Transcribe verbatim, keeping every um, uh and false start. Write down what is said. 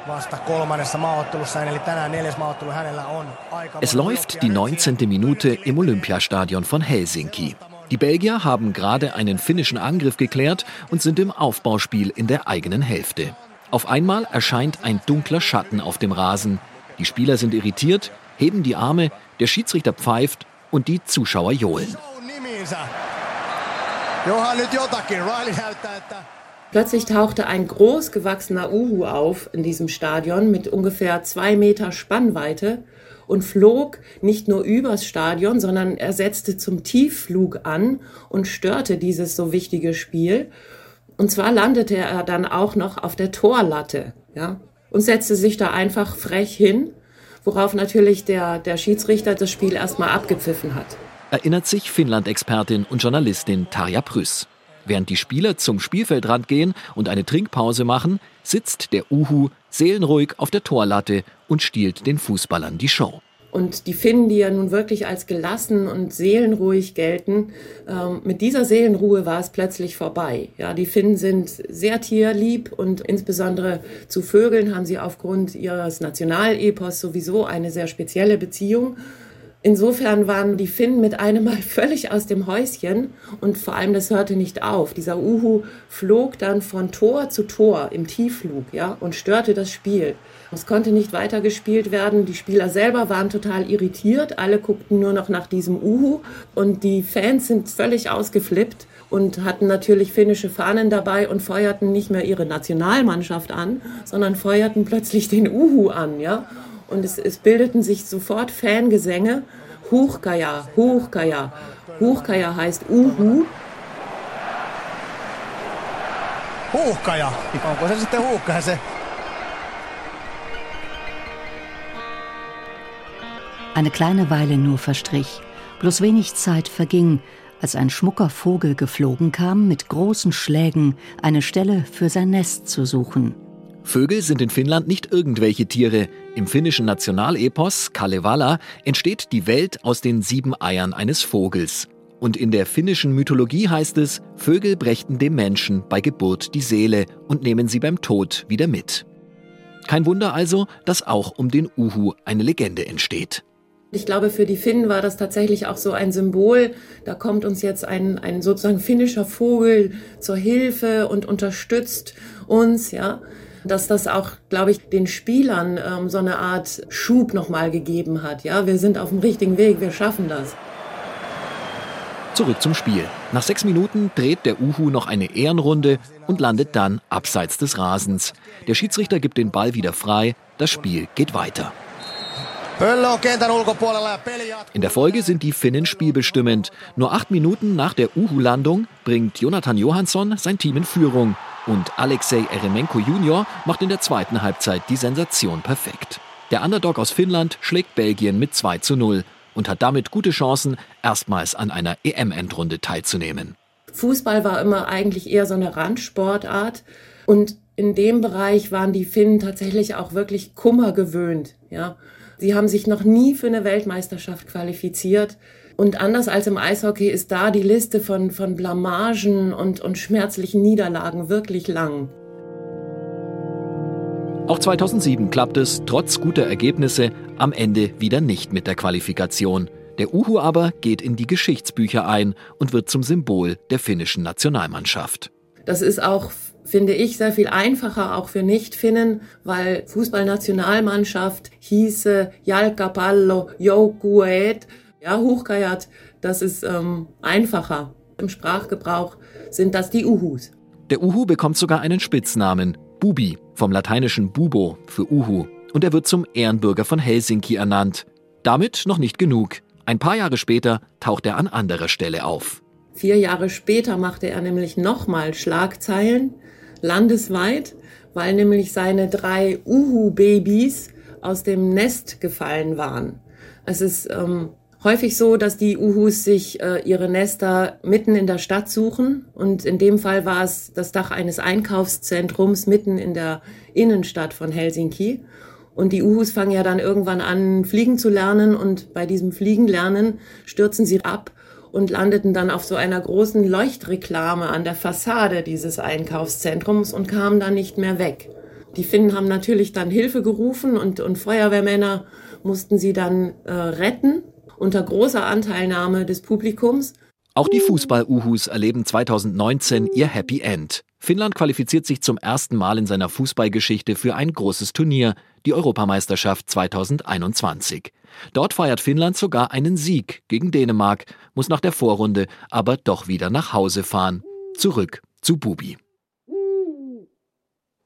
Es läuft die neunzehnte Minute im Olympiastadion von Helsinki. Die Belgier haben gerade einen finnischen Angriff geklärt und sind im Aufbauspiel in der eigenen Hälfte. Auf einmal erscheint ein dunkler Schatten auf dem Rasen. Die Spieler sind irritiert, heben die Arme, der Schiedsrichter pfeift und die Zuschauer johlen. Plötzlich tauchte ein großgewachsener Uhu auf in diesem Stadion mit ungefähr zwei Meter Spannweite und flog nicht nur übers Stadion, sondern er setzte zum Tiefflug an und störte dieses so wichtige Spiel. Und zwar landete er dann auch noch auf der Torlatte, ja, und setzte sich da einfach frech hin, worauf natürlich der, der Schiedsrichter das Spiel erstmal abgepfiffen hat. Erinnert sich Finnland-Expertin und Journalistin Tarja Prüss. Während die Spieler zum Spielfeldrand gehen und eine Trinkpause machen, sitzt der Uhu seelenruhig auf der Torlatte und stiehlt den Fußballern die Show. Und die Finnen, die ja nun wirklich als gelassen und seelenruhig gelten, ähm, mit dieser Seelenruhe war es plötzlich vorbei. Ja, die Finnen sind sehr tierlieb und insbesondere zu Vögeln haben sie aufgrund ihres Nationalepos sowieso eine sehr spezielle Beziehung. Insofern waren die Finnen mit einem Mal völlig aus dem Häuschen und vor allem das hörte nicht auf. Dieser Uhu flog dann von Tor zu Tor im Tiefflug, ja, und störte das Spiel. Es konnte nicht weiter gespielt werden. Die Spieler selber waren total irritiert. Alle guckten nur noch nach diesem Uhu und die Fans sind völlig ausgeflippt und hatten natürlich finnische Fahnen dabei und feuerten nicht mehr ihre Nationalmannschaft an, sondern feuerten plötzlich den Uhu an, ja. Und es, es bildeten sich sofort Fangesänge. Huuhkaja, Huuhkaja. Huuhkaja heißt Uhu. Huuhkaja. Onko se sitten huuhkaja se? Eine kleine Weile nur verstrich. Bloß wenig Zeit verging, als ein schmucker Vogel geflogen kam, mit großen Schlägen eine Stelle für sein Nest zu suchen. Vögel sind in Finnland nicht irgendwelche Tiere. Im finnischen Nationalepos Kalevala entsteht die Welt aus den sieben Eiern eines Vogels. Und in der finnischen Mythologie heißt es, Vögel brächten dem Menschen bei Geburt die Seele und nehmen sie beim Tod wieder mit. Kein Wunder also, dass auch um den Uhu eine Legende entsteht. Ich glaube, für die Finnen war das tatsächlich auch so ein Symbol. Da kommt uns jetzt ein, ein sozusagen finnischer Vogel zur Hilfe und unterstützt uns, ja. Dass das auch, glaube ich, den Spielern ähm, so eine Art Schub nochmal gegeben hat. Ja, wir sind auf dem richtigen Weg, wir schaffen das. Zurück zum Spiel. Nach sechs Minuten dreht der Uhu noch eine Ehrenrunde und landet dann abseits des Rasens. Der Schiedsrichter gibt den Ball wieder frei, das Spiel geht weiter. In der Folge sind die Finnen spielbestimmend. Nur acht Minuten nach der Uhu-Landung bringt Jonathan Johansson sein Team in Führung. Und Alexei Eremenko Junior macht in der zweiten Halbzeit die Sensation perfekt. Der Underdog aus Finnland schlägt Belgien mit zwei zu null und hat damit gute Chancen, erstmals an einer E M-Endrunde teilzunehmen. Fußball war immer eigentlich eher so eine Randsportart und in dem Bereich waren die Finnen tatsächlich auch wirklich Kummer gewöhnt. Ja. Sie haben sich noch nie für eine Weltmeisterschaft qualifiziert. Und anders als im Eishockey ist da die Liste von, von Blamagen und, und schmerzlichen Niederlagen wirklich lang. Auch zweitausendsieben klappt es, trotz guter Ergebnisse, am Ende wieder nicht mit der Qualifikation. Der Uhu aber geht in die Geschichtsbücher ein und wird zum Symbol der finnischen Nationalmannschaft. Das ist auch, finde ich, sehr viel einfacher, auch für Nicht-Finnen, weil Fußballnationalmannschaft hieße Jalkapallo Joukkueet. Ja, Huuhkajat, das ist ähm, einfacher. Im Sprachgebrauch sind das die Uhus. Der Uhu bekommt sogar einen Spitznamen, Bubi, vom lateinischen Bubo für Uhu. Und er wird zum Ehrenbürger von Helsinki ernannt. Damit noch nicht genug. Ein paar Jahre später taucht er an anderer Stelle auf. Vier Jahre später machte er nämlich nochmal Schlagzeilen, landesweit, weil nämlich seine drei Uhu-Babys aus dem Nest gefallen waren. Es ist ähm, häufig so, dass die Uhus sich äh, ihre Nester mitten in der Stadt suchen. Und in dem Fall war es das Dach eines Einkaufszentrums mitten in der Innenstadt von Helsinki. Und die Uhus fangen ja dann irgendwann an, fliegen zu lernen. Und bei diesem Fliegenlernen stürzen sie ab und landeten dann auf so einer großen Leuchtreklame an der Fassade dieses Einkaufszentrums und kamen dann nicht mehr weg. Die Finnen haben natürlich dann Hilfe gerufen und, und Feuerwehrmänner mussten sie dann äh, retten, unter großer Anteilnahme des Publikums. Auch die Fußball-Uhus erleben zweitausendneunzehn ihr Happy End. Finnland qualifiziert sich zum ersten Mal in seiner Fußballgeschichte für ein großes Turnier, die Europameisterschaft zweitausendeinundzwanzig. Dort feiert Finnland sogar einen Sieg gegen Dänemark, muss nach der Vorrunde aber doch wieder nach Hause fahren. Zurück zu Bubi.